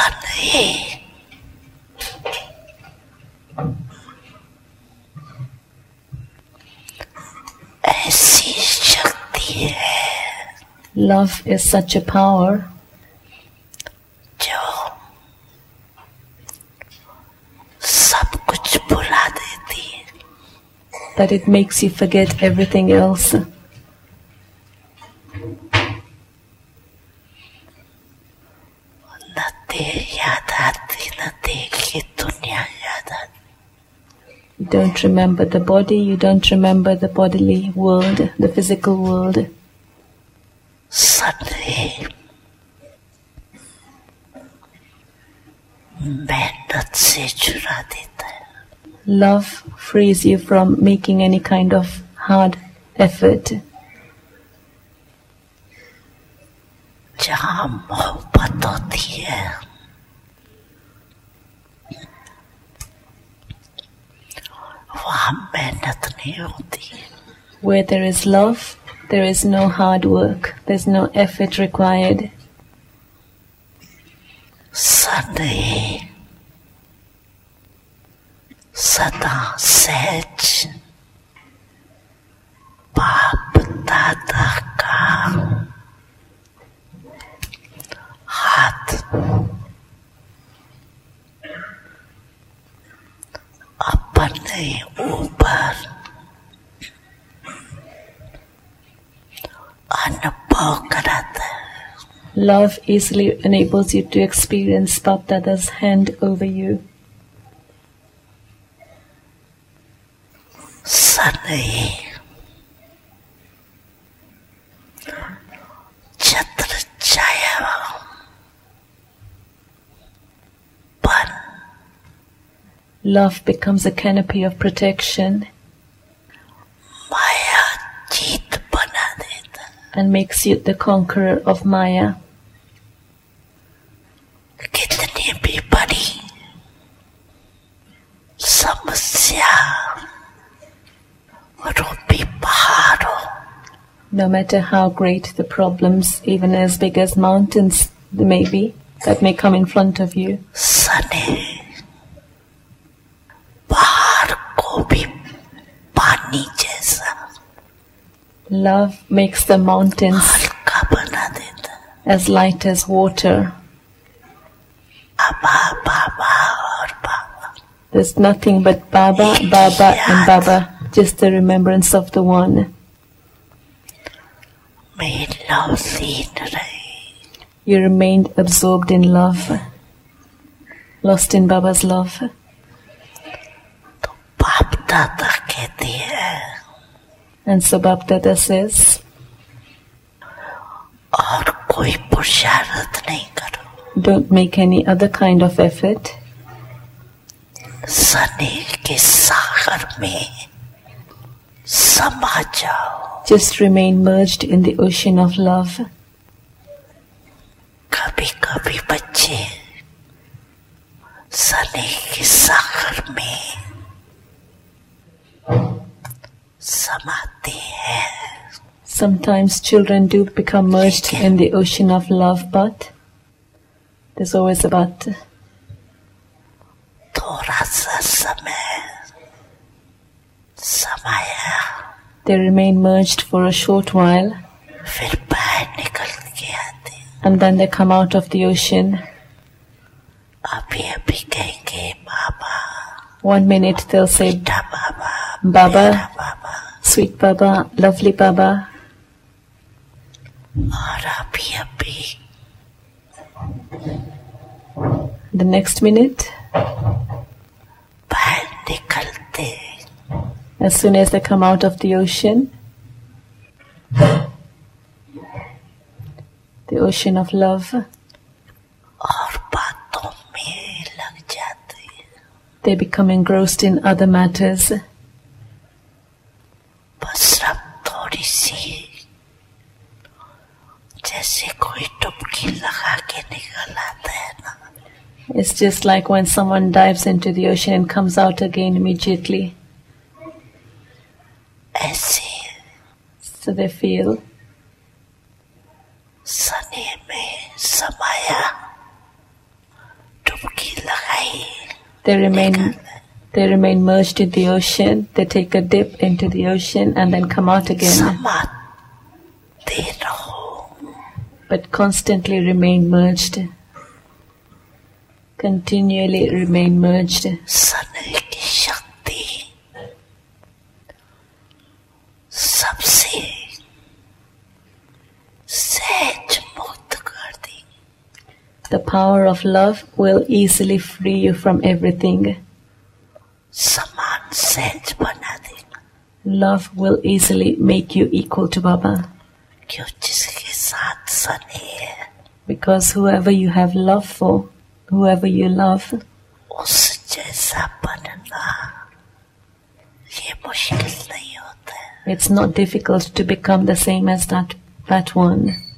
है, ऐसी शक्ति है. Love is such a power जो सब कुछ भुला देती है. that it makes you forget everything else. न देर याद आती, न देर की दुनिया याद आती. You don't remember the body, you don't remember the bodily world, the physical world. सदैव मेहनत से छुड़ा देता है. Love frees you from making any kind of hard effort. जहाँ मोहब्बत होती है वहाँ मेहनत नहीं होती. Where there is love, there is no hard work, there's no effort required. सदैव सदा सहज बाप दादा का हाथ अपने ऊपर अनुभव कराता है. Love easily enables you to experience Bap Dada's hand over you. सदैव छत्र छाया बन Love becomes a canopy of protection माया जीत बना देता. and makes you the conqueror of Maya. कितनी भी बड़ी समस्या रूपी पहाड़ हो, No matter how great the problems, even as big as mountains they may be, that may come in front of you, सने पहाड़ को भी पानी जैसा love makes the mountains हल्का बना देता है. as light as water. बाबा बाबा और बाबा. There's nothing but Baba, Baba and Baba, just the remembrance of the One. मैं लौसीन रही. You remained absorbed in love, lost in Baba's love. तो बाप दादा कहती है And so Bap Dada says, और कोई पुरुषार्थ नहीं करो. don't make any other kind of effort. सने के सागर में समा जाओ. Just remain merged in the ocean of love. कभी कभी बच्चे सने के सागर में समाते हैं. Sometimes children do become merged in the ocean of love, but there's always a but. थोड़ा सा समय समाया They remain merged for a short while, फिर बाहर निकल के आते. and then they come out of the ocean. अभी अभी कहेंगे बाबा, 1 minute they'll say, बेटा बाबा, Baba, प्यारा बाबा. sweet Baba, lovely Baba. और अभी अभी The next minute, बाहर निकलते as soon as they come out of the ocean of love, और बातों में लग जाते. they become engrossed in other matters. बस अब थोड़ी सी जैसे कोई डुबकी लगा के निकल आता है ना, It's just like when someone dives into the ocean and comes out again immediately. ऐसे So they feel सने में समाया They remain merged in the ocean. They take a dip into the ocean and then come out again. समाते रहो, But constantly remain merged. Continually remain merged. स्नेह की शक्ति सबसे सहज मुक्त कर दी. The power of love will easily free you from everything. समान सहज बना देगा. Love will easily make you equal to Baba. क्यों जिसके साथ स्नेह है Because whoever you have love for, whoever you love, उस जैसा बनना ये मुश्किल नहीं होता है. it's not difficult to become the same as that one.